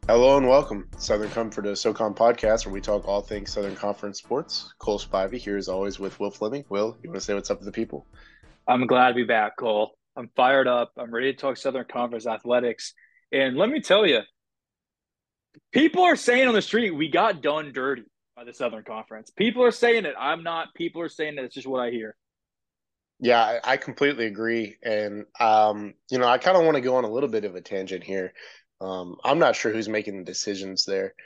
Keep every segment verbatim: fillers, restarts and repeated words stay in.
Hello and welcome, Southern Comfort, a SoCon podcast where we talk all things Southern Conference sports. Cole Spivey here as always with Will Fleming. Will, you want to say what's up to the people? I'm glad to be back, Cole. I'm fired up. I'm ready to talk Southern Conference athletics. And let me tell you, people are saying on the street we got done dirty by the Southern Conference. People are saying it. I'm not. People are saying it. It's just what I hear. Yeah, I, I completely agree, and um, you know, I kind of want to go on a little bit of a tangent here. Um, I'm not sure who's making the decisions there.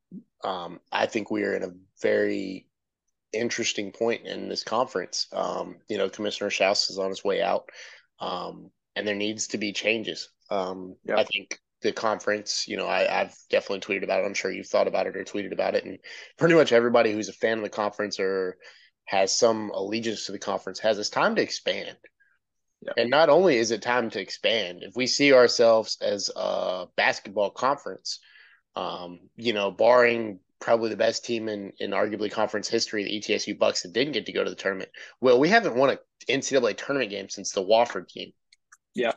Um, I think we are in a very interesting point in this conference. Um, you know, Commissioner Schaus is on his way out, um, and there needs to be changes. Um, I Yep. think the conference, you know, I, I've definitely tweeted about it. I'm sure you've thought about it or tweeted about it, and pretty much everybody who's a fan of the conference or has some allegiance to the conference has it's time to expand. Yep. And not only is it time to expand, if we see ourselves as a basketball conference, um, you know, barring probably the best team in, in arguably conference history, the E T S U Bucks that didn't get to go to the tournament. Well, we haven't won an N C double A tournament game since the Wofford team. Yeah.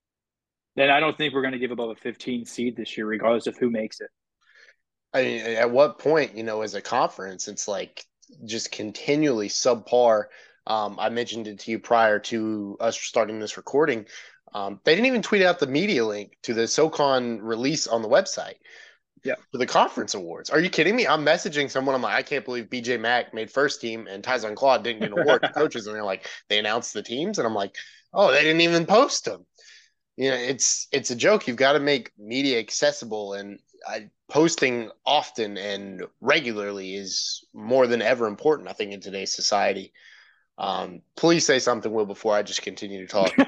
And I don't think we're going to give above a fifteen seed this year, regardless of who makes it. I mean, at what point, you know, as a conference, it's like just continually subpar. Um, I mentioned it to you prior to us starting this recording. Um, they didn't even tweet out the media link to the SoCon release on the website Yeah. for the conference awards. Are you kidding me? I'm messaging someone. I'm like, I can't believe B J Mack made first team and Tyson Claude didn't get an award. The coaches, and they're like, they announced the teams, and I'm like, oh, they didn't even post them. You know, it's it's a joke. You've got to make media accessible, and I, posting often and regularly is more than ever important. I think in today's society. Um, please say something, Will, before I just continue to talk.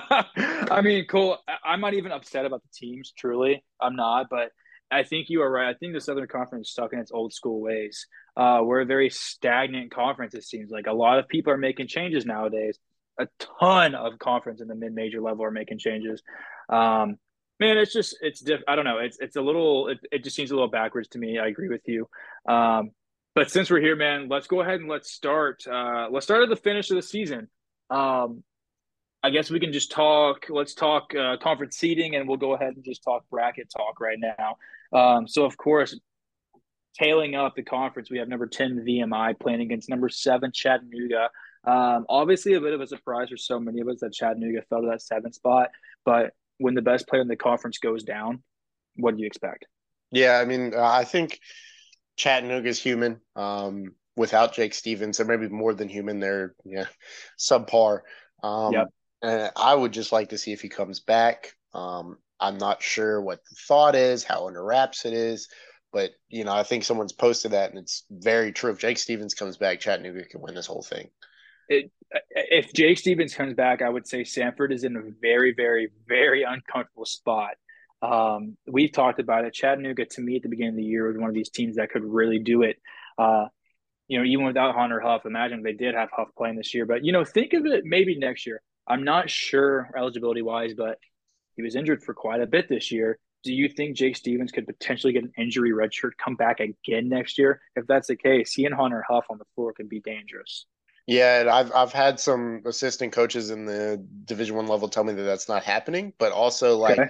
I mean, Cole, I'm not even upset about the teams, truly. I'm not, but I think you are right. I think the Southern Conference is stuck in its old school ways. Uh, we're a very stagnant conference, it seems like. A lot of people are making changes nowadays. A ton of conference in the mid major level are making changes. Um, man, it's just, it's diff. I don't know. It's, it's a little, it, it just seems a little backwards to me. I agree with you. Um, but since we're here, man, let's go ahead and let's start. Uh, let's start at the finish of the season. Um, I guess we can just talk. Let's talk uh, conference seating, and we'll go ahead and just talk bracket talk right now. Um, so, of course, tailing up the conference, we have number ten V M I playing against number seven Chattanooga. Um, obviously, a bit of a surprise for so many of us that Chattanooga fell to that seventh spot. But when the best player in the conference goes down, what do you expect? Yeah, I mean, uh, I think Chattanooga's human. Um, without Jake Stevens, they're maybe more than human. They're yeah, subpar. Yep. Um, and I would just like to see if he comes back. Um, I'm not sure what the thought is, how under wraps it is, but you know, I think someone's posted that, and it's very true. If Jake Stevens comes back, Chattanooga can win this whole thing. It, if Jake Stevens comes back, I would say Sanford is in a very, very, very uncomfortable spot. Um, we've talked about it. Chattanooga, to me, at the beginning of the year, was one of these teams that could really do it. Uh, you know, even without Hunter Huff, imagine if they did have Huff playing this year. But you know, think of it maybe next year. I'm not sure eligibility wise, but he was injured for quite a bit this year. Do you think Jake Stevens could potentially get an injury redshirt, come back again next year? If that's the case, he and Hunter Huff on the floor could be dangerous. Yeah, and I've I've had some assistant coaches in the Division One level tell me that that's not happening, but also Okay. like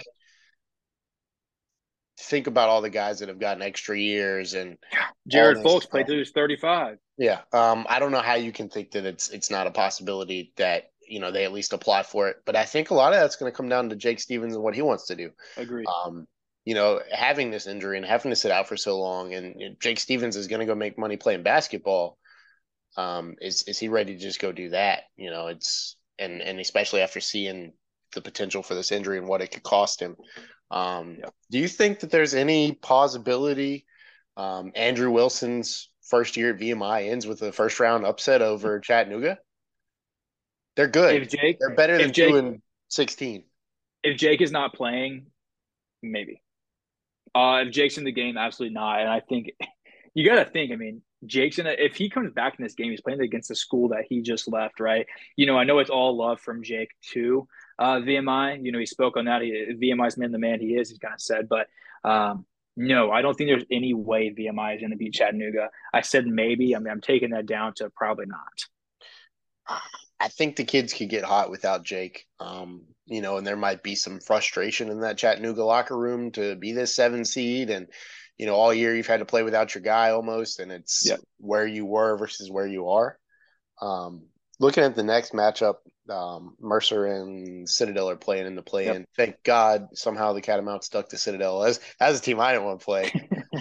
think about all the guys that have gotten extra years and all Jared this Folks played stuff. till he was thirty-five. Yeah, um, I don't know how you can think that it's it's not a possibility that you know they at least apply for it, but I think a lot of that's going to come down to Jake Stevens and what he wants to do. Agree. Um, you know, having this injury and having to sit out for so long, and you know, Jake Stevens is going to go make money playing basketball. Um, is is he ready to just go do that? You know, it's and and especially after seeing the potential for this injury and what it could cost him. Um, Yep. do you think that there's any possibility um, Andrew Wilson's first year at V M I ends with a first round upset over Chattanooga? They're If good. Jake, They're better if than two Jake, and sixteen. if Jake is not playing, maybe. Uh, if Jake's in the game, absolutely not. And I think you got to think. I mean, Jake's in a, if he comes back in this game, he's playing against the school that he just left, right? You know, I know it's all love from Jake to uh, V M I. You know, he spoke on that. He, V M I's man, the man he is. He's kind of said, but um, no, I don't think there's any way V M I is going to beat Chattanooga. I said maybe. I mean, I'm taking that down to probably not. I think the kids could get hot without Jake. Um, you know, and there might be some frustration in that Chattanooga locker room to be this seven seed. And, you know, all year you've had to play without your guy almost, and it's Yeah. where you were versus where you are. Um, looking at the next matchup, um, Mercer and Citadel are playing in the play Yep. in. Thank God somehow the Catamount stuck to Citadel as as a team I didn't want to play.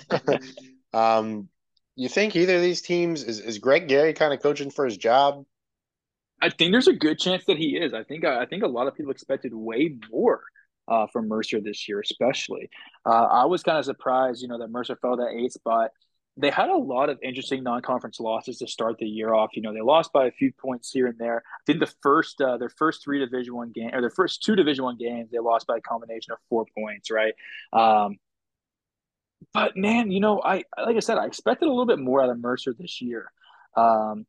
um, you think either of these teams is, is Greg Gary kind of coaching for his job? I think there's a good chance that he is. I think I think a lot of people expected way more uh, from Mercer this year, especially. Uh, I was kind of surprised, you know, that Mercer fell that eighth spot. They had a lot of interesting non-conference losses to start the year off. You know, they lost by a few points here and there. I think the first uh, their first three Division One game or their first two Division One games, they lost by a combination of four points, right? Um, but man, you know, I like I said, I expected a little bit more out of Mercer this year. Um,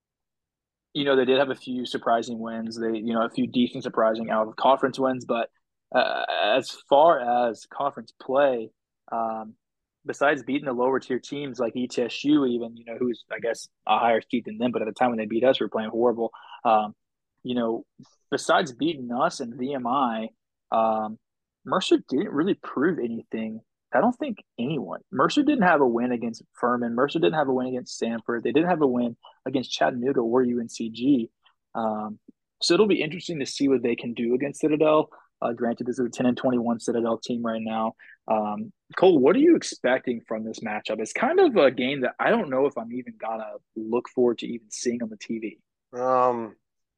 you know, they did have a few surprising wins. They, you know, a few decent surprising out of conference wins. But uh, as far as conference play, um, besides beating the lower tier teams like E T S U, even, you know, who's, I guess, a higher seed than them, but at the time when they beat us, we were playing horrible. Um, you know, besides beating us and V M I, um, Mercer didn't really prove anything. I don't think anyone. Mercer didn't have a win against Furman. Mercer didn't have a win against Sanford. They didn't have a win against Chattanooga or U N C G. Um, so it'll be interesting to see what they can do against Citadel. Uh, granted, this is a ten and twenty-one Citadel team right now. Um, Cole, what are you expecting from this matchup? It's kind of a game that I don't know if I'm even gonna look forward to even seeing on the T V. Um,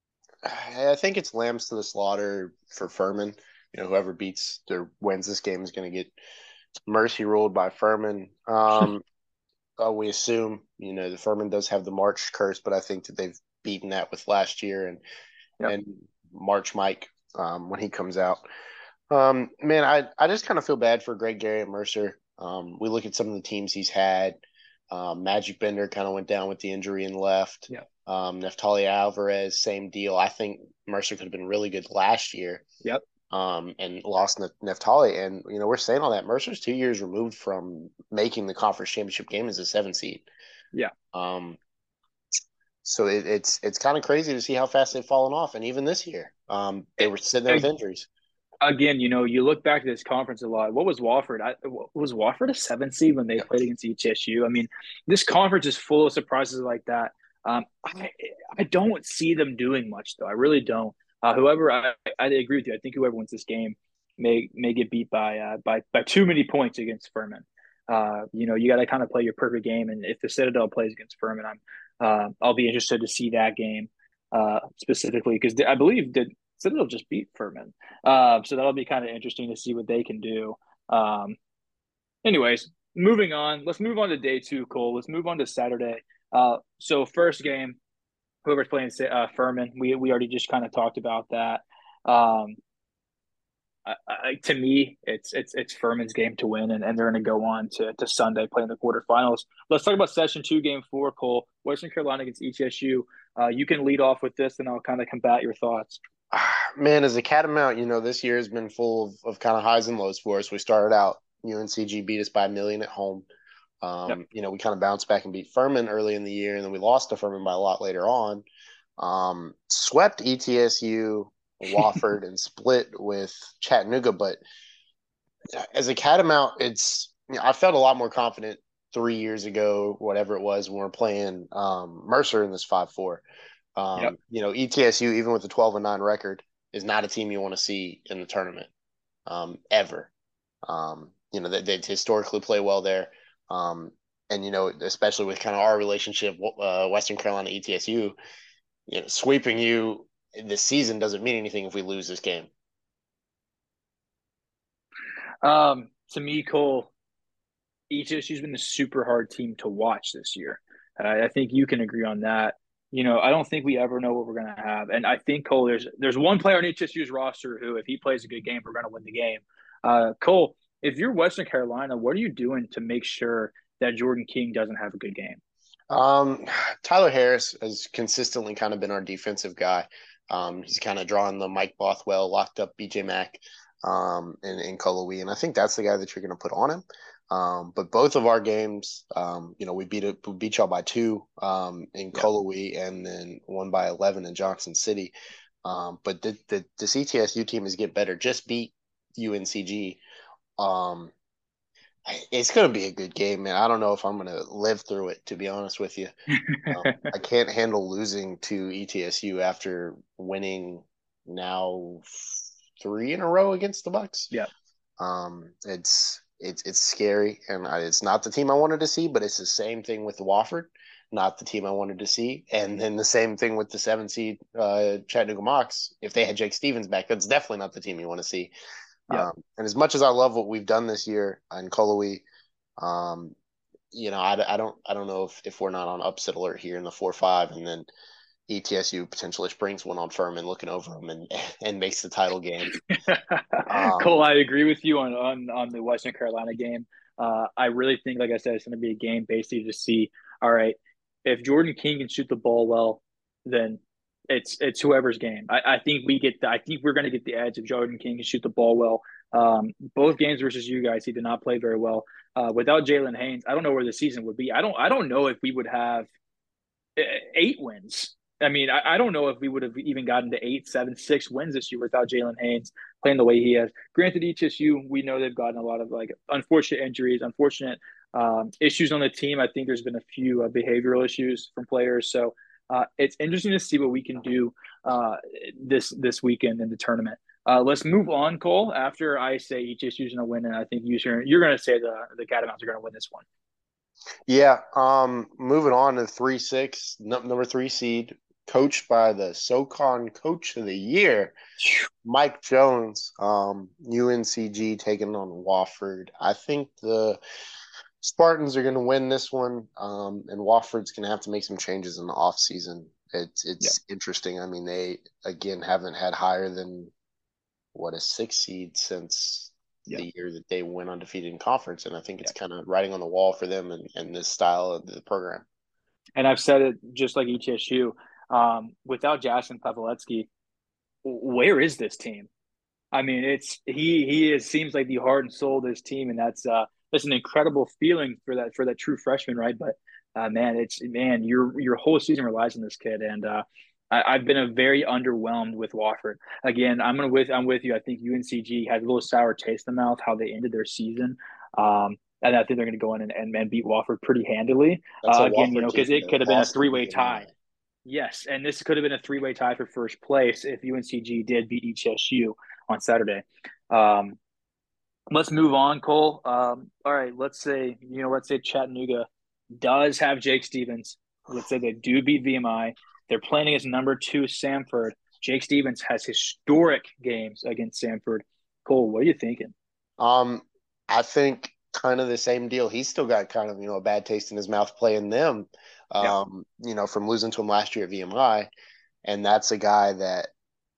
I think it's lambs to the slaughter for Furman. You know, whoever beats or wins this game is going to get mercy ruled by Furman. Um, uh, we assume, you know, the Furman does have the March curse, but I think that they've beaten that with last year and Yep. and March Mike um, when he comes out. Um, man, I I just kind of feel bad for Greg Gary at Mercer. Um, we look at some of the teams he's had. Um, Magic Bender kind of went down with the injury and left. Yep. Um, Neftali Alvarez, same deal. I think Mercer could have been really good last year. Yep. Um, and lost Neftali. And, you know, we're saying all that. Mercer's two years removed from making the conference championship game as a seven seed. Yeah. Um, so it, it's it's kind of crazy to see how fast they've fallen off. And even this year, um, they were sitting there with injuries. Again, you know, you look back at this conference a lot. What was Wofford? I, was Wofford a seven seed when they Yeah. played against E T S U? I mean, this conference is full of surprises like that. Um, I I don't see them doing much though. I really don't. Uh, whoever I, I agree with you. I think whoever wins this game may may get beat by uh, by by too many points against Furman. Uh, you know, you got to kind of play your perfect game. And if the Citadel plays against Furman, I'm uh, I'll be interested to see that game uh, specifically because I believe that Citadel just beat Furman. Uh, so that'll be kind of interesting to see what they can do. Um, anyways, moving on. Let's move on to day two, Cole. Let's move on to Saturday. Uh, so first game, whoever's playing uh, Furman, we we already just kind of talked about that. Um, I, I, to me, it's it's it's Furman's game to win, and, and they're going to go on to, to Sunday playing the quarterfinals. Let's talk about session two, game four, Cole. Western Carolina against E T S U. Uh, you can lead off with this, and I'll kind of combat your thoughts. Man, as a catamount, you know, this year has been full of, of kind of highs and lows for us. We started out, U N C G beat us by a million at home. Yep. Um, you know, we kind of bounced back and beat Furman early in the year, and then we lost to Furman by a lot later on. Um, swept E T S U, Wofford, and split with Chattanooga. But as a catamount, it's you know, I felt a lot more confident three years ago, whatever it was, when we are playing um, Mercer in this five four. Yep. Um, you know, E T S U, even with a twelve and nine record, is not a team you want to see in the tournament um, ever. Um, you know, they, they historically play well there. Um, and, you know, especially with kind of our relationship, uh, Western Carolina, E T S U, you know, sweeping you this season doesn't mean anything if we lose this game. Um, to me, Cole, E T S U's been a super hard team to watch this year. Uh, I think you can agree on that. You know, I don't think we ever know what we're going to have. And I think, Cole, there's there's one player on E T S U's roster who, if he plays a good game, we're going to win the game. Uh, Cole, if you're Western Carolina, what are you doing to make sure that Jordan King doesn't have a good game? Um, Tyler Harris has consistently kind of been our defensive guy. Um, he's kind of drawing the Mike Bothwell, locked up B J Mack, um, and, and Kolowee. And I think that's the guy that you're going to put on him. Um, but both of our games, um, you know, we beat it, we beat y'all by two um, in Yeah. Cullowhee and then one by eleven in Johnson City. Um, but the, the the C T S U team is get better. Just beat U N C G. Um, it's going to be a good game, man. I don't know if I'm going to live through it, to be honest with you. Um, I can't handle losing to E T S U after winning now three in a row against the Bucks. Yeah. Um, it's it's it's scary, and I, it's not the team I wanted to see, but it's the same thing with Wofford, not the team I wanted to see, and then the same thing with the seven seed uh, Chattanooga Mocs. If they had Jake Stevens back, that's definitely not the team you want to see. Yeah. Um, and as much as I love what we've done this year in Cullowhee, um, you know, I, I don't I don't know if, if we're not on upset alert here in the four five, and then E T S U potentially springs one on Furman, looking over them and and makes the title game. Cole, Um, I agree with you on on on the Western Carolina game. Uh, I really think, like I said, it's going to be a game basically to see. All right, if Jordan King can shoot the ball well, then it's it's whoever's game. I, I think we get. The, I think we're going to get the edge if Jordan King can shoot the ball well. Um, both games versus you guys, he did not play very well. Uh, without Jalen Haynes, I don't know where the season would be. I don't. I don't know if we would have eight wins. I mean, I, I don't know if we would have even gotten to eight, seven, six wins this year without Jalen Haynes playing the way he has. Granted, E T S U, we know they've gotten a lot of like unfortunate injuries, unfortunate um, issues on the team. I think there's been a few uh, behavioral issues from players. So uh, it's interesting to see what we can do uh, this this weekend in the tournament. Uh, let's move on, Cole. After I say E T S U is going to win, and I think you you're going to say the the Catamounts are going to win this one. yeah. Um, moving on to three six, number three seed, coached by the SoCon Coach of the Year, Mike Jones. Um, U N C G taking on Wofford. I think the Spartans are going to win this one, um, and Wofford's going to have to make some changes in the offseason. It's Yeah, it's interesting. I mean, they again haven't had higher than what a six seed since yeah, the year that they went undefeated in conference, and I think it's yeah. kind of writing on the wall for them and, and this style of the program. And I've said it just like E T S U. Um, without Jackson Pavletsky, where is this team? I mean, it's he he is seems like the heart and soul of this team, and that's uh that's an incredible feeling for that for that true freshman, right? But uh, man, it's man, your your whole season relies on this kid, and uh, I, I've been a very underwhelmed with Wofford. Again, I'm gonna with I'm with you. I think U N C G has a little sour taste in the mouth how they ended their season. Um, and I think they're going to go in and, and, and beat Wofford pretty handily. That's a Uh, again, you Wofford know, because team it that could have been a lost to three way tie. V M I. Yes, and this could have been a three way tie for first place if U N C G did beat E T S U on Saturday. Um, let's move on, Cole. Um, all right, let's say you know, let's say Chattanooga does have Jake Stevens. Let's say they do beat V M I. They're playing against number two Samford. Jake Stevens has historic games against Samford. Cole, what are you thinking? Um, I think kind of the same deal. He's still got kind of you know a bad taste in his mouth playing them. Yeah, Um, you know, from losing to him last year at V M I, and that's a guy that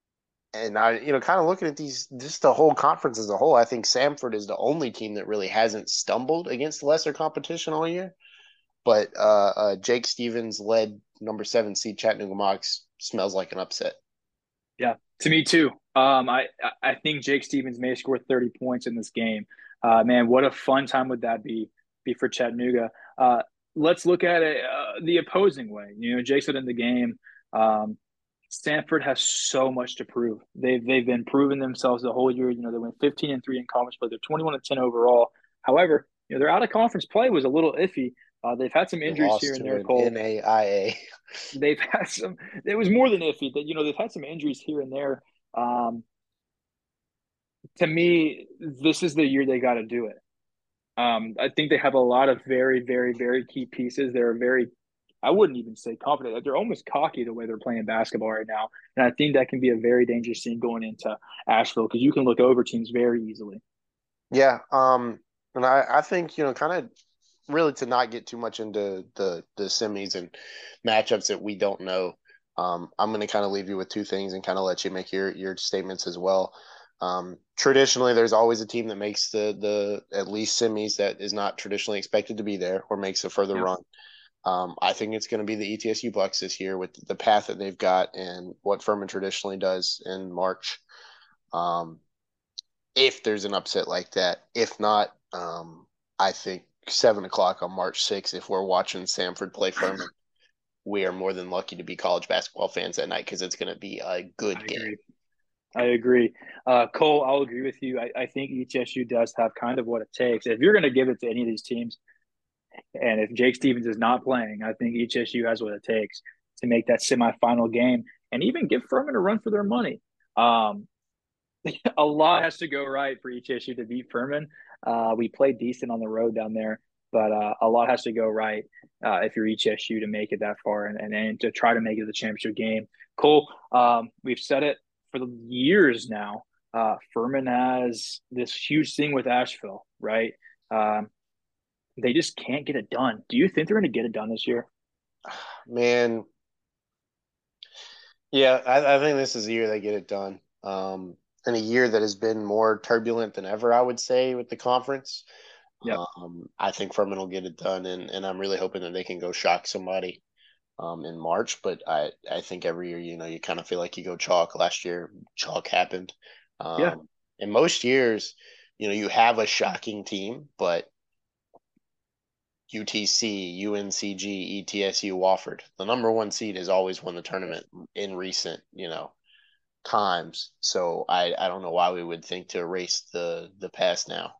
and I, you know, kind of looking at these, just the whole conference as a whole, I think Samford is the only team that really hasn't stumbled against lesser competition all year. But uh, uh, Jake Stevens led number seven seed Chattanooga Mocs smells like an upset. yeah, to me too. Um, I I think Jake Stevens may score thirty points in this game. Uh, man, what a fun time would that be be for Chattanooga. Uh, let's look at it uh, the opposing way. You know, Jake said in the game, um, Stanford has so much to prove. They've they've been proving themselves the whole year. You know, they went fifteen and three in conference play. They're twenty-one and ten overall. However, you know, their out of conference play was a little iffy. Uh, they've had some They injuries here lost and to there, an Cole. N A I A. They've had some. It was more than iffy. That you know they've had some injuries here and there. Um, to me, this is the year they got to do it. Um, I think they have a lot of very, very, very key pieces. They're very, I wouldn't even say confident. They're almost cocky the way they're playing basketball right now, and I think that can be a very dangerous thing going into Asheville because you can look over teams very easily. Yeah. Um, and I, I think, you know, kind of really to not get too much into the, the semis and matchups that we don't know. Um, I'm going to kind of leave you with two things and kind of let you make your, your statements as well. Um, traditionally, there's always a team that makes the the at least semis that is not traditionally expected to be there or makes a further Yeah, run. Um, I think it's going to be the E T S U Bucks this year with the path that they've got and what Furman traditionally does in March. Um, if there's an upset like that, if not, um, I think seven o'clock on March sixth, if we're watching Samford play Furman, we are more than lucky to be college basketball fans that night because it's going to be a I good game. agree. I agree. Uh, Cole, I'll agree with you. I, I think each S U does have kind of what it takes. If you're going to give it to any of these teams, and if Jake Stevens is not playing, I think each S U has what it takes to make that semifinal game and even give Furman a run for their money. Um, a lot has to go right for each S U to beat Furman. Uh, we played decent on the road down there, but uh, a lot has to go right uh, if you're each S U to make it that far and, and, and to try to make it the championship game. Cole, um, we've said it for the years now. Uh, Furman has this huge thing with Asheville, right? Um, they just can't get it done. Do you think they're going to get it done this year? Man, yeah, I, I think this is the year they get it done. Um, in a year that has been more turbulent than ever, I would say, with the conference. Yep. Um, I think Furman will get it done, and, and I'm really hoping that they can go shock somebody um, in March. But I, I think every year, you know, you kind of feel like you go chalk. Last year, chalk happened. Yeah. Um, in most years, you know, you have a shocking team, but U T C, U N C G, E T S U, Wofford, the number one seed has always won the tournament in recent, you know, times. So I, I don't know why we would think to erase the the past now.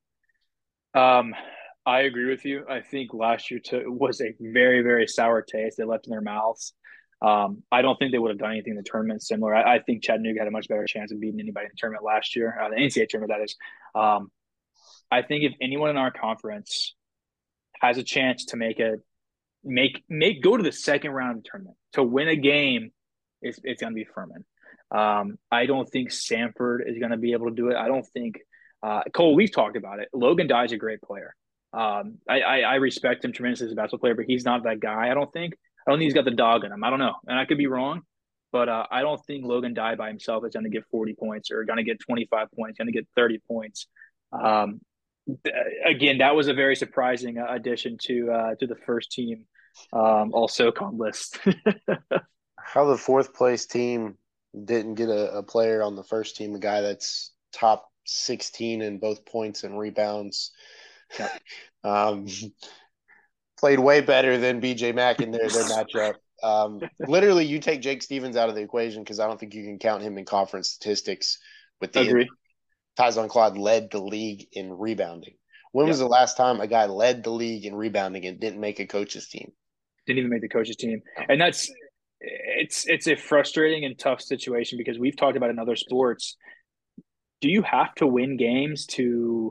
Um, I agree with you. I think last year to, was a very, very sour taste they left in their mouths. Um, I don't think they would have done anything in the tournament similar. I, I think Chattanooga had a much better chance of beating anybody in the tournament last year, uh, the N C double A tournament, that is. Um, I think if anyone in our conference has a chance to make a make make go to the second round of the tournament to win a game, it's it's going to be Furman. Um, I don't think Samford is going to be able to do it. I don't think uh, Cole. We've talked about it. Logan Dye is a great player. Um, I, I, I respect him tremendously as a basketball player, but he's not that guy. I don't think. I don't think he's got the dog in him. I don't know, and I could be wrong, but uh, I don't think Logan Dye by himself is going to get forty points or going to get twenty-five points, going to get thirty points. Um, Again, that was a very surprising addition to uh, to the first team um, all SoCon list. How the fourth place team didn't get a, a player on the first team, a guy that's top sixteen in both points and rebounds. Yep. Um, played way better than B J Mack in their their matchup. Um, literally, you take Jake Stevens out of the equation because I don't think you can count him in conference statistics with the Agree. Tyson Claude led the league in rebounding. When was Yep. the last time a guy led the league in rebounding and didn't make a coach's team? Didn't even make the coaches team, and that's it's it's a frustrating and tough situation because we've talked about in other sports. Do you have to win games to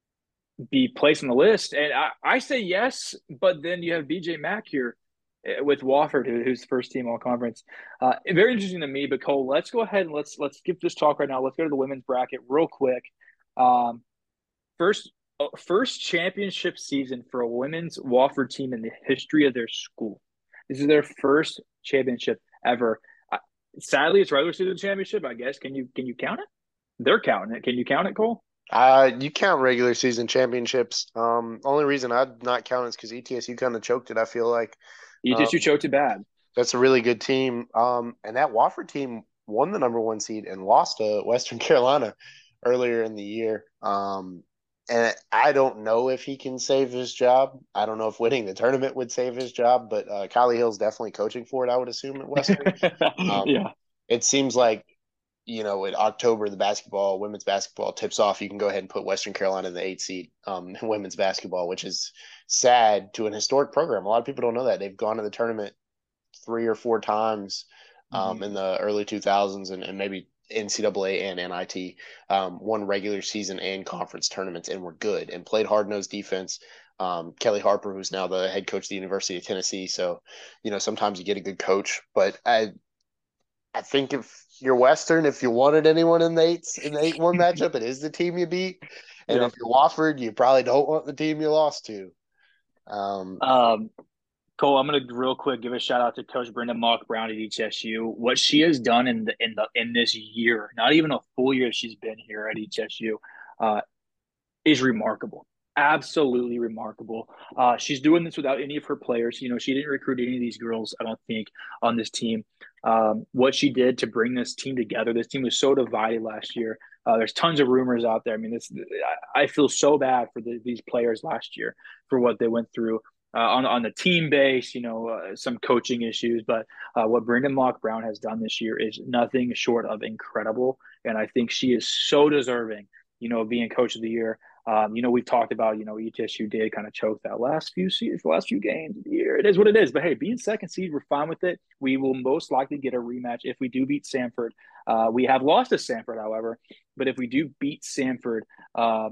be placed on the list? And I, I say yes, but then you have B J Mack here uh, with Wofford, who, who's first team all conference. Uh, very interesting to me. But Cole, let's go ahead and let's let's skip this talk right now. Let's go to the women's bracket real quick. Um, first uh, first championship season for a women's Wofford team in the history of their school. This is their first championship ever. Uh, sadly, it's regular season championship. I guess. Can you can you count it? They're counting it. Can you count it, Cole? Uh, you count regular season championships. Um, only reason I'd not count is because E T S U kind of choked it. I feel like You just you um, choked it bad. that's a really good team. Um, and that Wofford team won the number one seed and lost to Western Carolina earlier in the year. Um, and I don't know if he can save his job. I don't know if winning the tournament would save his job, but uh, Kylie Hill's definitely coaching for it, I would assume, at Western. Um, Yeah. it seems like, you know, in October, the basketball, women's basketball tips off. You can go ahead and put Western Carolina in the eight seed um, in women's basketball, which is sad to an historic program. A lot of people don't know that. They've gone to the tournament three or four times um, Mhm. in the early two thousands and, and maybe N C double A and N I T, um, won regular season and conference tournaments and were good and played hard nosed defense. Um, Kelly Harper, who's now the head coach of the University of Tennessee. So, you know, sometimes you get a good coach, but I, I think if you're Western, if you wanted anyone in the eight in the eight one matchup, it is the team you beat. And Yep. if you're Wofford, you probably don't want the team you lost to. Um, Um, Cole, I'm gonna real quick give a shout out to Coach Brenda Mock Brown at H S U. What she has done in the in the in this year, not even a full year she's been here at H S U, uh, is remarkable. absolutely remarkable. Uh, she's doing this without any of her players. You know, she didn't recruit any of these girls, I don't think, on this team. Um, what she did to bring this team together, this team was so divided last year. Uh, there's tons of rumors out there. I mean, this I, I feel so bad for the, these players last year for what they went through. Uh, on on the team base, you know, uh, some coaching issues, but uh, what Brendan Mock Brown has done this year is nothing short of incredible, and I think she is so deserving, you know, of being Coach of the Year. Um, you know, we've talked about, you know, E T S U did kind of choke that last few seasons, the last few games of the year. It is what it is. But hey, being second seed, we're fine with it. We will most likely get a rematch if we do beat Samford. Uh, we have lost to Samford, however, but if we do beat Samford, uh,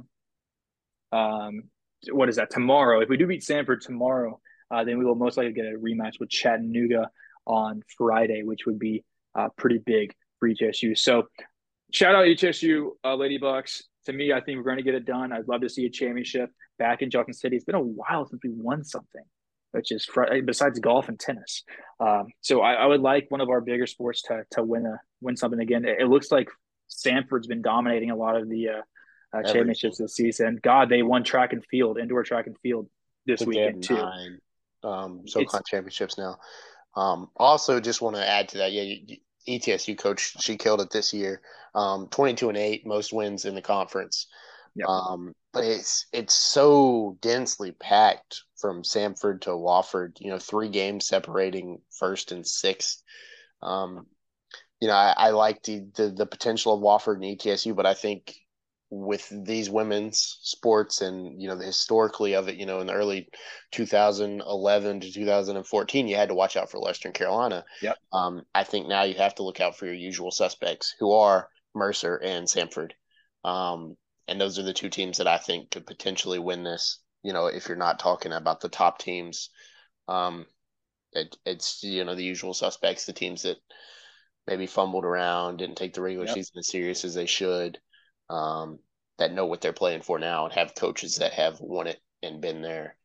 um, what is that, tomorrow? If we do beat Samford tomorrow, uh, then we will most likely get a rematch with Chattanooga on Friday, which would be uh, pretty big for E T S U. So shout out H S U, uh, Lady Bucks. To me, I think we're going to get it done. I'd love to see a championship back in Johnson City. It's been a while since we won something, which is fr- besides golf and tennis. Um, so I, I would like one of our bigger sports to to win a win something again. It, it looks like Sanford's been dominating a lot of the uh, uh, Everything. championships this season. God, they won track and field, indoor track and field I this think they have weekend too. nine um, It's SoCon championships now. Um, also, just want to add to that. Yeah, you, E T S U coach, she killed it this year. Um, twenty-two and eight, most wins in the conference. Yep. Um, but it's it's so densely packed from Samford to Wofford. You know, three games separating first and sixth. Um, you know, I, I like the, the the potential of Wofford and E T S U, but I think with these women's sports and you know the historically of it, you know, in the early two thousand eleven to two thousand fourteen, you had to watch out for Western Carolina. Yep. Um, I think now you have to look out for your usual suspects, who are Mercer and Samford. Um, and those are the two teams that I think could potentially win this. You know, if you're not talking about the top teams, um, it, it's you know the usual suspects, the teams that maybe fumbled around, didn't take the regular Yep. season as serious as they should, um, that know what they're playing for now and have coaches that have won it and been there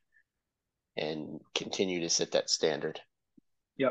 and continue to set that standard. Yep.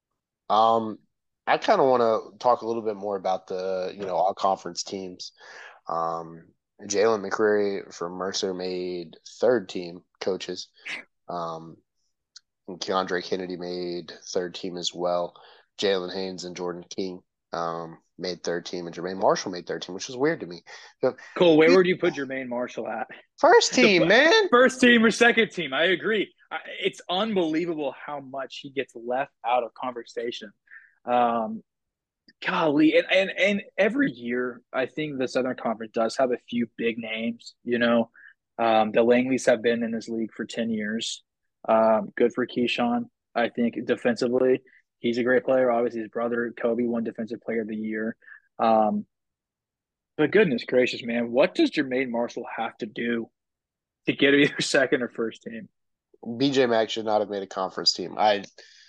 Um, I kind of want to talk a little bit more about the, you know, all conference teams. Um, Jalen McCreary from Mercer made third team coaches. Um, and Keandre Kennedy made third team as well. Jalen Haynes and Jordan King um, made third team, and Jermaine Marshall made third team, which was weird to me. So, Cole, where would you put Jermaine Marshall at? first The team, man. first team or second team? I agree. It's unbelievable how much he gets left out of conversation. Um, golly, and, and and every year I think the Southern Conference does have a few big names. You know, um, the Langleys have been in this league for ten years. Um, good for Keyshawn. I think defensively, he's a great player. Obviously, his brother Kobe won Defensive Player of the Year. Um, but goodness gracious, man, what does Jermaine Marshall have to do to get either second or first team? B J Mack should not have made a conference team. I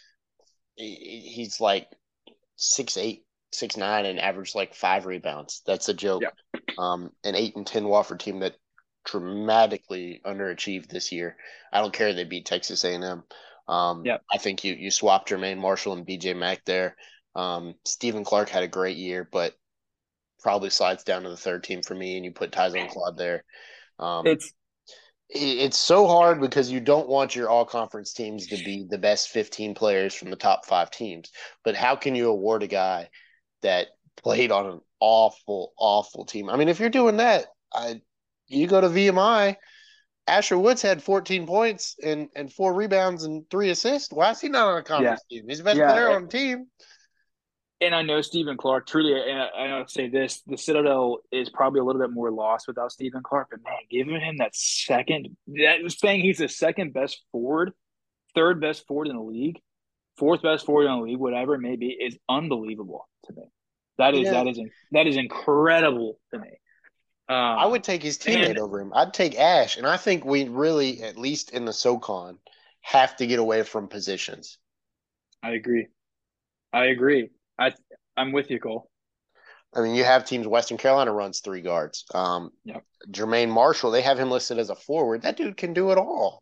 he's like six eight, six nine, and averaged like five rebounds. That's a Yeah, joke. Um, an eight and ten Wofford team that dramatically underachieved this year. I don't care they beat Texas A and M. Um, yeah. I think you you swap Jermaine Marshall and B J Mack there. Um, Stephen Clark had a great year, but probably slides down to the third team for me, and you put Tyson Claude there. Um, It's it's so hard because you don't want your all conference teams to be the best fifteen players from the top five teams. But how can you award a guy that played on an awful, awful team? I mean, if you're doing that, I you go to V M I. Asher Woods had fourteen points and, and four rebounds and three assists. Why is he not on a yeah, conference team? He's the best player yeah. on the team. And I know Stephen Clark truly, and I, I to say this, the Citadel is probably a little bit more lost without Stephen Clark, but man, giving him that second, that was saying he's the second best forward, third best forward in the league, fourth best forward in the league, whatever it may be, is unbelievable to me. That is, Yeah, that is, that is incredible to me. I Um, would take his teammate and over him. I'd take Ash, and I think we really, at least in the SoCon, have to get away from positions. I agree. I agree. I, I'm with you, Cole. I mean, you have teams. Western Carolina runs three guards. Um, Yeah. Jermaine Marshall, they have him listed as a forward. That dude can do it all.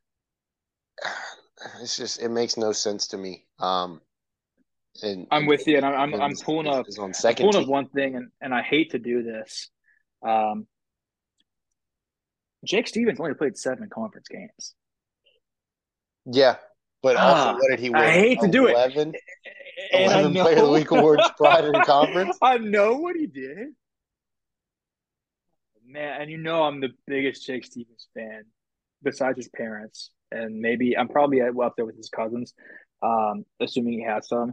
It's just it makes no sense to me. Um, and, I'm and with you, and I'm I'm, I'm is, pulling is, up is on I'm second pulling up team. one thing, and, and I hate to do this. Um, Jake Stevens only played seven conference games. Yeah, but also, Ah, what did he I win? hate to do it, eleven, and I eleven Player of the know, Week awards prior to conference. I know what he did, man. And you know, I'm the biggest Jake Stevens fan, besides his parents, and maybe I'm probably up there with his cousins, um, assuming he has some.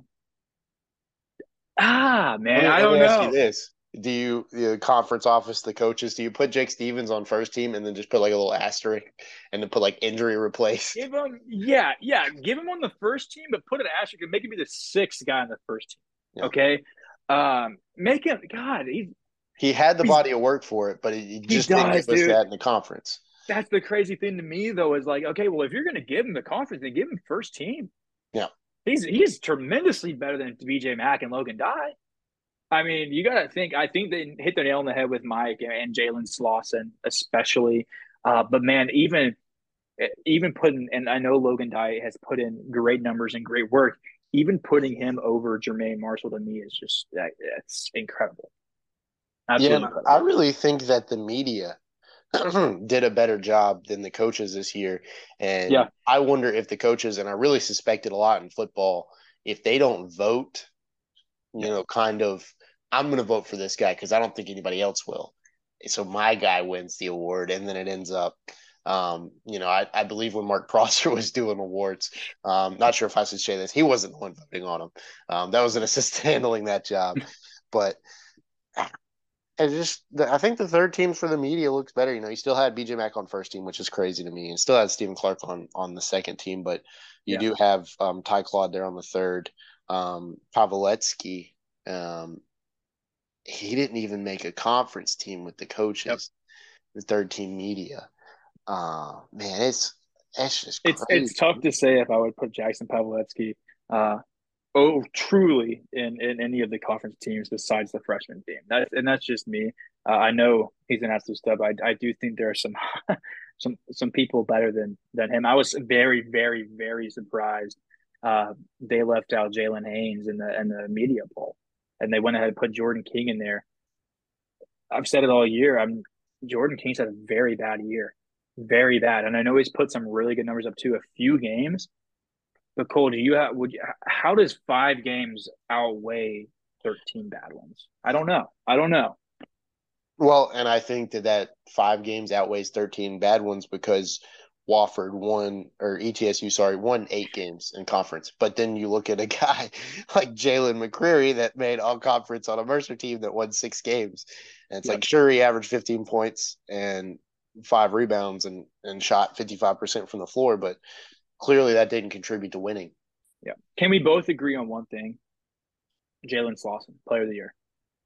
Ah, Let man, me I let me don't ask you know. this: Do you, the conference office, the coaches, do you put Jake Stevens on first team and then just put like a little asterisk and then put like injury replaced? Give him, yeah, yeah, give him on the first team, but put an asterisk and make him be the sixth guy on the first team. Yeah, Okay, um, make him. God, he's he had the he's body of work for it, but he he he just didn't does, give us dude. that in the conference. That's the crazy thing to me, though, is like, okay, well, if you're gonna give him the conference, then give him first team. Yeah, He's he's tremendously better than B J Mack and Logan Dye. I mean, you got to think. I think they hit the nail on the head with Mike and Jalen Slauson, especially. Uh, but man, even even putting, and I know Logan Dye has put in great numbers and great work. Even putting him over Jermaine Marshall to me is just that that's incredible, yeah. absolutely And I incredible. really think that the media did a better job than the coaches this year. And Yeah, I wonder if the coaches, and I really suspect it a lot in football, if they don't vote, you yeah, know, kind of, I'm going to vote for this guy because I don't think anybody else will. So my guy wins the award, and then it ends up, um, you know, I, I believe when Mark Prosser was doing awards, um, not sure if I should say this, he wasn't the one voting on him. Um, that was an assistant handling that job, but I just, I think the third team for the media looks better. You know, you still had B J Mack on first team, which is crazy to me, and still had Stephen Clark on on the second team, but you yeah, do have um, Ty Claude there on the third. Um, Pavletsky, um, he didn't even make a conference team with the yep. coaches, the third team media. Uh, man, it's it's just It's it's crazy. tough to say if I would put Jackson Pavlovetsky, uh, oh, truly in, in any of the conference teams besides the freshman team. That and that's just me. Uh, I know he's an absolute stud. But I I do think there are some some some people better than than him. I was very very very surprised. Uh, they left out Jalen Haynes in the in the media poll, and they went ahead and put Jordan King in there. I've said it all year. I'm Jordan King's had a very bad year, very bad, and I know he's put some really good numbers up to a few games. But Cole, do you have would you, how does five games outweigh thirteen bad ones? I don't know. I don't know. Well, and I think that that five games outweighs thirteen bad ones because Wofford won, or E T S U, sorry, won eight games in conference. But then you look at a guy like Jalen McCreary that made all conference on a Mercer team that won six games. And it's Yeah, like, sure, he averaged fifteen points and five rebounds and, and shot fifty-five percent from the floor, but clearly that didn't contribute to winning. yeah. Can we both agree on one thing? Jalen Slauson, Player of the Year.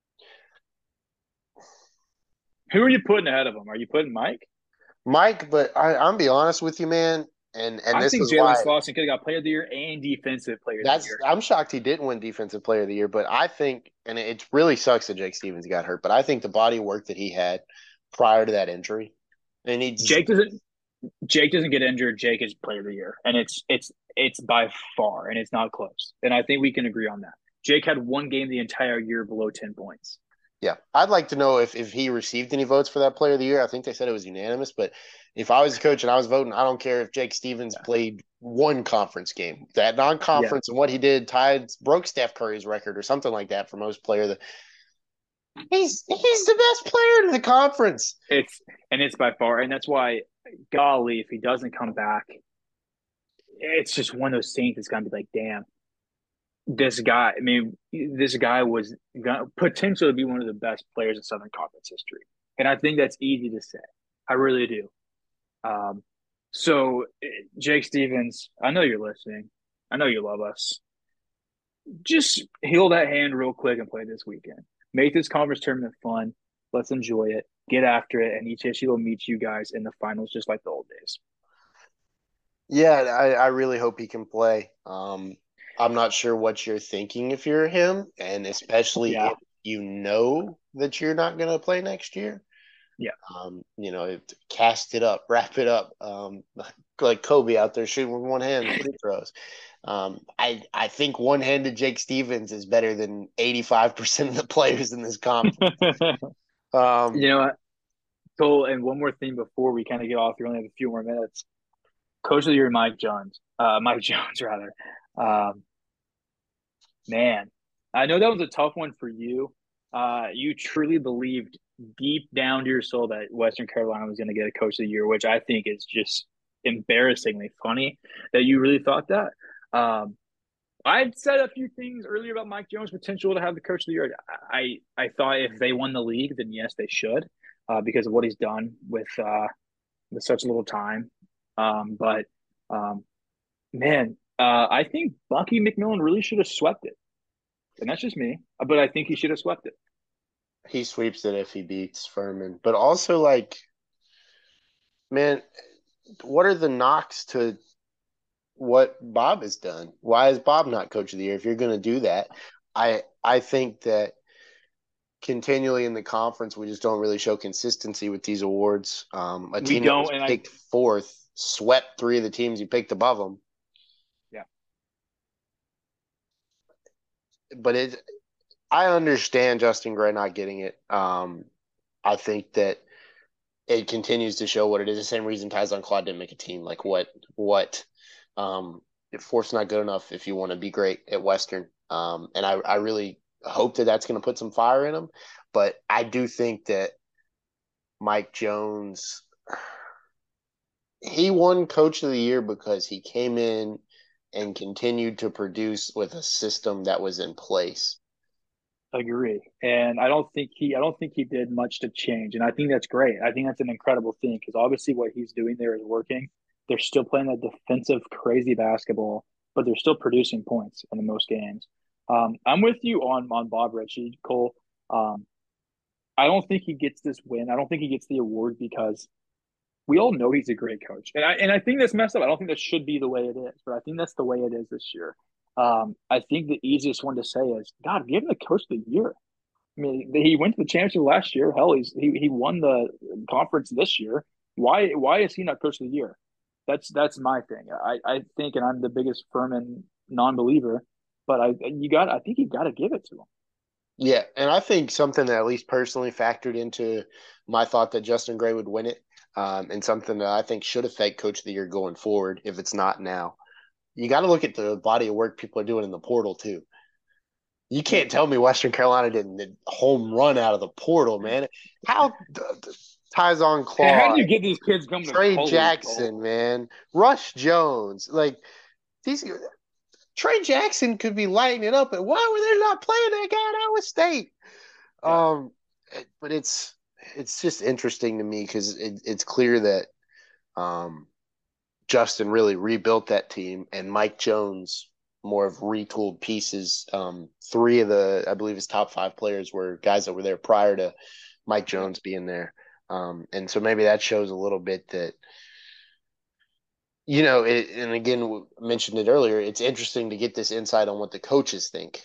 Who are you putting ahead of him? Are you putting Mike? Mike, but I, I'm be honest with you, man, and and I this think is Jalen why Slauson could have got Player of the Year and Defensive Player of the That's Year. I'm shocked he didn't win Defensive Player of the Year, but I think, and it really sucks that Jake Stevens got hurt, but I think the body of work that he had prior to that injury, and he's Jake doesn't. Jake doesn't get injured. Jake is Player of the Year, and it's it's it's by far, and it's not close. And I think we can agree on that. Jake had one game the entire year below ten points. yeah. I'd like to know if if he received any votes for that Player of the Year. I think they said it was unanimous, but if I was a coach and I was voting, I don't care if Jake Stevens Yeah, played one conference game. That yeah. non-conference and what he did tied broke Steph Curry's record or something like that for most player. That he's he's the best player in the conference. It's and it's by far, and that's why, golly, if he doesn't come back, it's just one of those things that's gonna be like, damn, this guy. I mean, this guy was gonna potentially be one of the best players in Southern Conference history, and I think that's easy to say. I really do. Um, so Jake Stevens, I know you're listening. I know you love us. Just heal that hand real quick and play this weekend. Make this conference tournament fun. Let's enjoy it. Get after it, and E T S U will meet you guys in the finals, just like the old days. Yeah, I, I really hope he can play. Um, I'm not sure what you're thinking if you're him, and especially Yeah, if you know that you're not going to play next year. yeah. Um, you know, cast it up, wrap it up, um, like Kobe out there shooting with one hand free throws. Um, I I think one-handed Jake Stevens is better than eighty-five percent of the players in this conference. Um, You know what? So, and one more thing before we kind of get off, we only have a few more minutes. Coach of the year, Mike Jones. Uh, Mike Jones, rather. Um, man, I know that was a tough one for you. Uh, you truly believed deep down to your soul that Western Carolina was going to get a coach of the year, which I think is just embarrassingly funny that you really thought that. Um, I'd said a few things earlier about Mike Jones' potential to have the coach of the year. I I thought if they won the league, then yes, they should, uh, because of what he's done with uh, with such little time. Um, but um, man, uh, I think Bucky McMillan really should have swept it, and that's just me. But I think he should have swept it. He sweeps it if he beats Furman. But also, like, man, what are the knocks to what Bob has done? Why is Bob not coach of the year? If you're going to do that, I I think that continually in the conference we just don't really show consistency with these awards. Um, a We team that was don't, and I picked fourth swept three of the teams you picked above them. yeah, But it, I understand Justin Gray not getting it. Um, I think that it continues to show what it is. The same reason Tyson Claude didn't make a team. Like what what um if Fort's not good enough if you want to be great at Western. Um, and I I really hope that that's going to put some fire in him. But I do think that Mike Jones he won Coach of the Year because he came in and continued to produce with a system that was in place. agree. And I don't think he, I don't think he did much to change, and I think that's great. I think that's an incredible thing because obviously what he's doing there is working. They're still playing that defensive, crazy basketball, but they're still producing points in the most games. Um, I'm with you on on Bob Ritchie, Cole. Um, I don't think he gets this win. I don't think he gets the award because we all know he's a great coach, and I and I think that's messed up. I don't think that should be the way it is, but I think that's the way it is this year. Um, I think the easiest one to say is, God, give him the coach of the year. I mean, he went to the championship last year. Hell, he's he he won the conference this year. Why why is he not coach of the year? That's that's my thing. I I think, and I'm the biggest Furman non-believer, but I you got I think you got to give it to him. Yeah, and I think something that at least personally factored into my thought that Justin Gray would win it, um, and something that I think should affect Coach of the Year going forward, if it's not now. You got to look at the body of work people are doing in the portal too. You Yeah. can't tell me Western Carolina didn't did home run out of the portal, man. How Tyson And how do you Claude, get these kids coming to Trey college, Cole? Jackson, man, Rush Jones, like these Trey Jackson could be lighting it up, and why were they not playing that guy at Iowa State? Yeah. Um, but it's it's just interesting to me because it, it's clear that um, Justin really rebuilt that team, and Mike Jones more of retooled pieces. Um, three of the, I believe, his top five players were guys that were there prior to Mike Yeah. Jones being there, um, and so maybe that shows a little bit that you know. It, and again, we mentioned it earlier. It's interesting to get this insight on what the coaches think.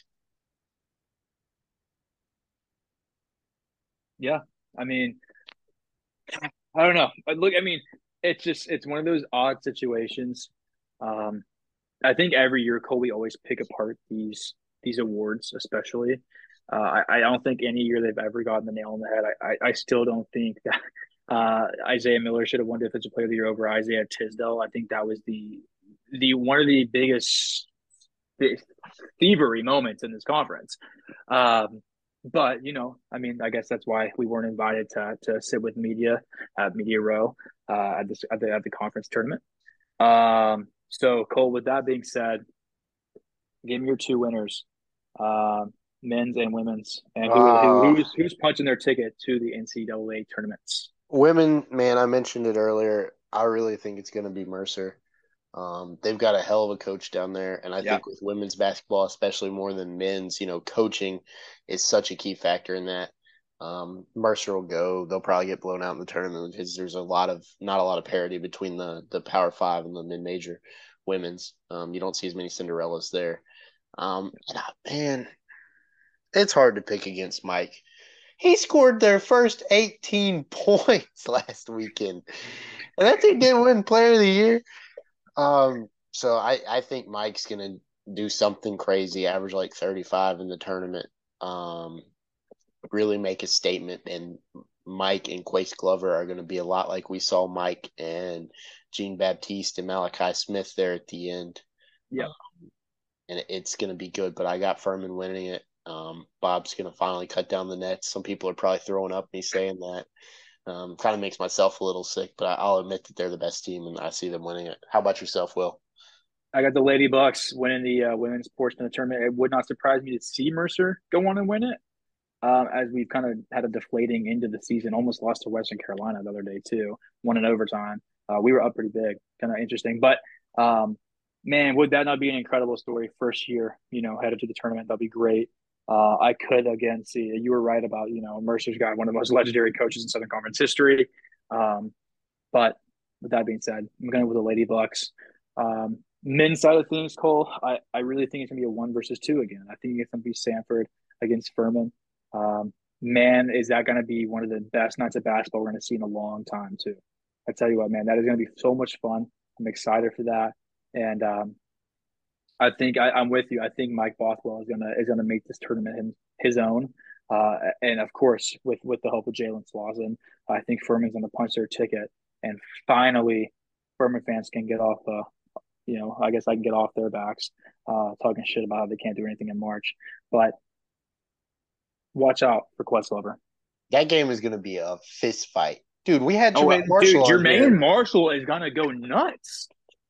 Yeah. I mean, I don't know. But look, I mean, it's just it's one of those odd situations. Um, I think every year, Cole, we always pick apart these these awards, especially. Uh, I, I don't think any year they've ever gotten the nail on the head. I, I, I still don't think that uh, Isaiah Miller should have won Defensive Player of the Year over Isaiah Tisdale. I think that was the the one of the biggest thievery moments in this conference. Um, but you know, I mean, I guess that's why we weren't invited to to sit with media at Media Row uh, at this at the at the conference tournament. Um, so Cole, with that being said, give me your two winners, um, men's and women's, and who who Uh, who's who's punching their ticket to the N C double A tournaments. Women, man, I mentioned it earlier. I really think it's going to be Mercer. Um, they've got a hell of a coach down there, and I Yeah, think with women's basketball, especially more than men's, you know, coaching is such a key factor in that. Um, Mercer will go; they'll probably get blown out in the tournament because there's a lot of not a lot of parity between the the Power Five and the mid major women's. Um, you don't see as many Cinderellas there. Um, and I, man, it's hard to pick against Mike. He scored their first eighteen points last weekend, and that team didn't win Player of the Year. Um, so I, I think Mike's gonna do something crazy, average like thirty-five in the tournament. Um, really make a statement and Mike and Quace Glover are going to be a lot like we saw Mike and Jean Baptiste and Malachi Smith there at the end. Yeah. Um, and it's going to be good, but I got Furman winning it. Um, Bob's going to finally cut down the nets. Some people are probably throwing up me saying that. Um, kind of makes myself a little sick, but I'll admit that they're the best team, and I see them winning it. How about yourself, Will? I got the Lady Bucks winning the uh, women's portion of the tournament. It would not surprise me to see Mercer go on and win it, um, as we've kind of had a deflating into the season. Almost lost to Western Carolina the other day too, won in overtime. Uh, we were up pretty big, kind of interesting. But um, man, would that not be an incredible story? First year, you know, headed to the tournament, that'd be great. Uh, I could again see you were right about you know Mercer's got one of the most legendary coaches in Southern Conference history. Um, but with that being said, I'm going with the Lady Bucks. Um, men's side of things, Cole, I, I really think it's going to be a one versus two again. I think it's going to be Sanford against Furman. Um, man, is that going to be one of the best nights of basketball we're going to see in a long time, too. I tell you what, man, that is going to be so much fun. I'm excited for that. And um, I think I, I'm with you. I think Mike Bothwell is gonna is gonna make this tournament his, his own, uh, and of course with with the help of Jalen Slauson, I think Furman's gonna punch their ticket, and finally, Furman fans can get off. Uh, you know, I guess I can get off their backs, uh, talking shit about how they can't do anything in March, but watch out for Quest Lover. That game is going to be a fist fight, dude. We had Oh, Jermaine Marshall. dude, on Jermaine here. Marshall is gonna go nuts.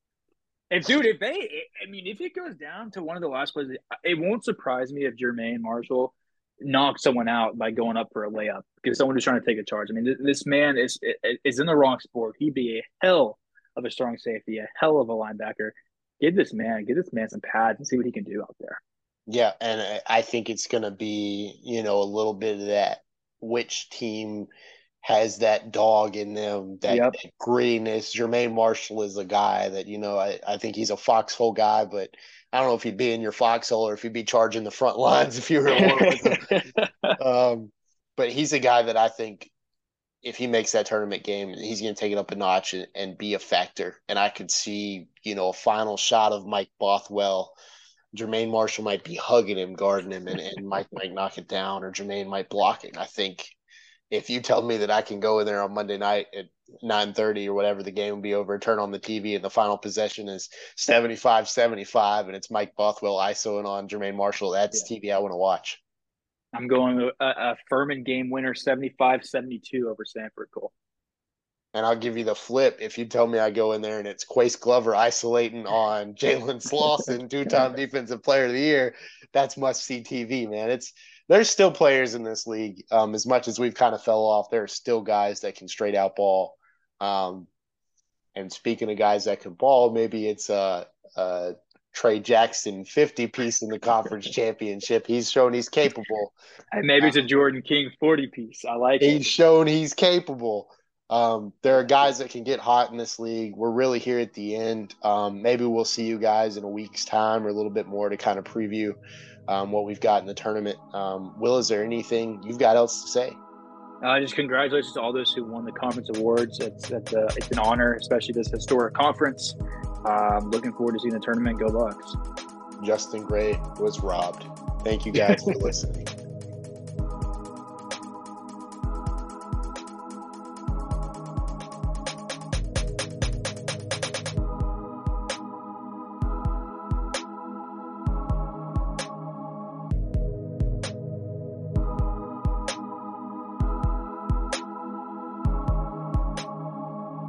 If dude, if they, I mean, if it goes down to one of the last plays, it won't surprise me if Jermaine Marshall knocks someone out by going up for a layup because someone who's trying to take a charge. I mean, this man is is in the wrong sport. He'd be a hell of a strong safety, a hell of a linebacker. Give this man, give this man some pads and see what he can do out there. Yeah, and I think it's going to be, you know, a little bit of that. Which team has that dog in them, that, Yep. that grittiness? Jermaine Marshall is a guy that, you know, I, I think he's a foxhole guy, but I don't know if he'd be in your foxhole or if he'd be charging the front lines if you were at war with him. um, but he's a guy that I think if he makes that tournament game, he's going to take it up a notch and, and be a factor. And I could see, you know, a final shot of Mike Bothwell. Jermaine Marshall might be hugging him, guarding him, and, and Mike might knock it down, or Jermaine might block it. I think if you tell me that I can go in there on Monday night at nine thirty or whatever, the game will be over, turn on the T V, and the final possession is seventy-five seventy-five, and it's Mike Bothwell ISOing on Jermaine Marshall, that's yeah. T V I want to watch. I'm going a, a Furman game winner seventy-five seventy-two over Sanford, Cole. And I'll give you the flip. If you tell me I go in there and it's Quace Glover isolating on Jalen Slauson, two-time Defensive Player of the Year, that's must-see T V, man. It's There's still players in this league. Um, as much as we've kind of fell off, there are still guys that can straight out ball. Um, and speaking of guys that can ball, maybe it's a, a Trey Jackson fifty-piece in the conference championship. He's shown he's capable. And maybe it's a Jordan King forty-piece. I like he's it. He's shown he's capable. Um, there are guys that can get hot in this league. We're really here at the end. Um, maybe we'll see you guys in a week's time or a little bit more to kind of preview um, what we've got in the tournament. Um, Will, is there anything you've got else to say? Uh, just congratulations to all those who won the conference awards. It's it's, a, it's an honor, especially this historic conference. Um, looking forward to seeing the tournament. Go Bucks. Justin Gray was robbed. Thank you guys for listening.